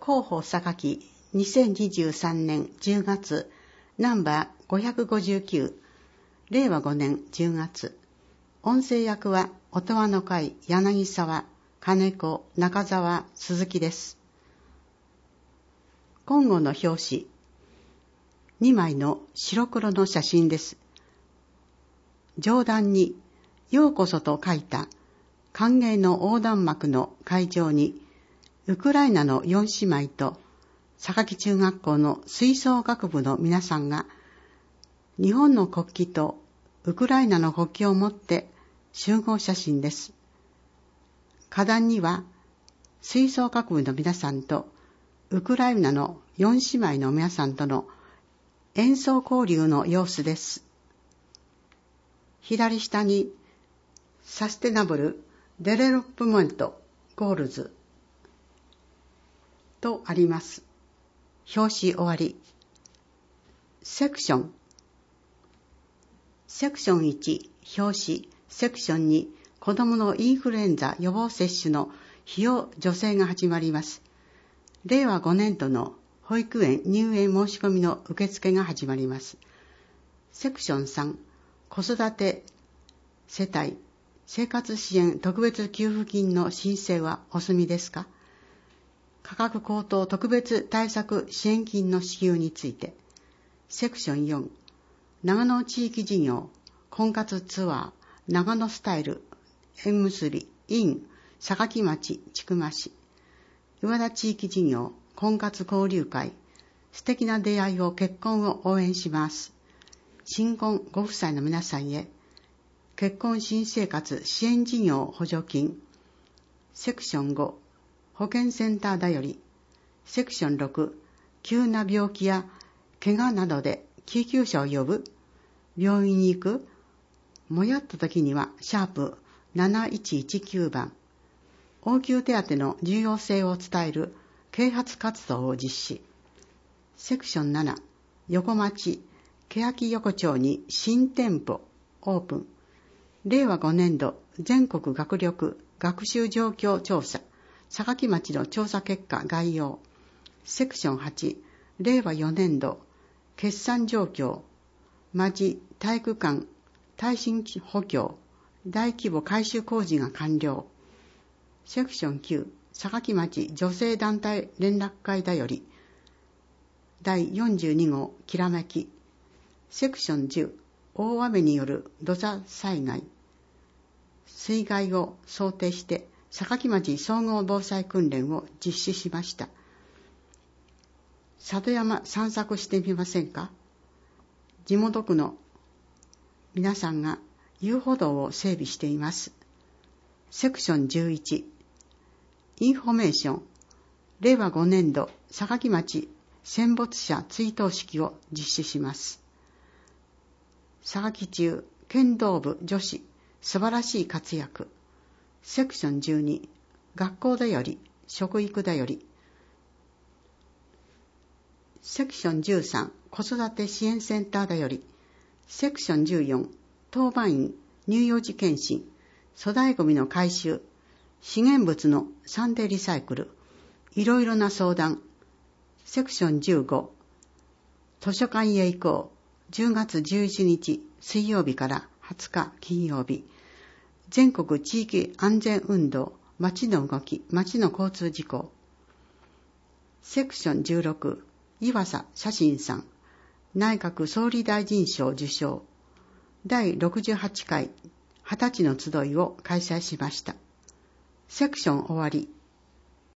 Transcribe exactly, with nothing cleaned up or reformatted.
広報榊にせんにじゅうさんねんじゅうがつナンバーごひゃくごじゅうきゅう、れいわごねんじゅうがつ。音声役は音羽の会柳沢、金子、中澤、鈴木です。今後の表紙、にまいの白黒の写真です。上段にようこそと書いた歓迎の横断幕の会場に、ウクライナのよん姉妹と榊中学校の吹奏楽部の皆さんが、日本の国旗とウクライナの国旗を持って集合写真です。花壇には吹奏楽部の皆さんとウクライナのよん姉妹の皆さんとの演奏交流の様子です。左下にサステナブルデベロップメントゴールズとあります。表紙終わり。セクション。セクションいち、表紙。セクションに、子供のインフルエンザ予防接種の費用助成が始まります。れいわごねんどの保育園入園申し込みの受付が始まります。セクションさん、子育て世帯生活支援特別給付金の申請はお済みですか？価格高騰特別対策支援金の支給について。セクションよん、長野地域事業婚活ツアー長野スタイル縁結び in 榊町千曲市岩田地域事業婚活交流会素敵な出会いを結婚を応援します。新婚ご夫妻の皆さんへ結婚新生活支援事業補助金。セクションご、保健センターだより。セクションろく、急な病気や怪我などで救急車を呼ぶ。病院に行く。もやった時にはシャープなないちいちきゅうばん。応急手当の重要性を伝える啓発活動を実施。セクションなな、横町欅横丁に新店舗オープン。れいわごねんど全国学力学習状況調査榊町の調査結果概要。セクションはち、れいわよねんど決算状況町体育館耐震補強大規模改修工事が完了。セクションきゅう、榊町女性団体連絡会だよりだいよんじゅうにごうきらめき。セクションじゅう、大雨による土砂災害水害を想定して榊町総合防災訓練を実施しました。里山散策してみませんか？地元区の皆さんが遊歩道を整備しています。セクションじゅういち、インフォメーション。れいわごねんど榊町戦没者追悼式を実施します。榊中剣道部女子素晴らしい活躍。セクションじゅうに、学校だより食育だより。セクションじゅうさん、子育て支援センターだより。セクションじゅうよん、当番員乳幼児検診粗大ごみの回収資源物のサンデーリサイクルいろいろな相談。セクションじゅうご、図書館へ行こうじゅうがつじゅういちにち水曜日からはつか金曜日。全国地域安全運動街の動き街の交通事故。セクションじゅうろく、岩佐写真さん内閣総理大臣賞受賞。だいろくじゅうはちかいはたちの集いを開催しました。セクション終わり。